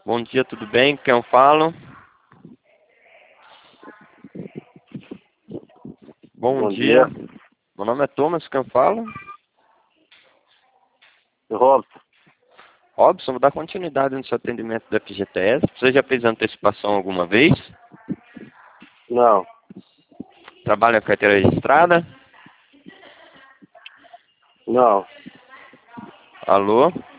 Bom dia, tudo bem? Quem eu falo? Bom Bom dia. dia, Meu nome é Thomas, quem eu falo? Robson. Robson, vou dar continuidade no seu atendimento da FGTS. Você já fez antecipação alguma vez? Não, Trabalha com carteira registrada? não, Alô?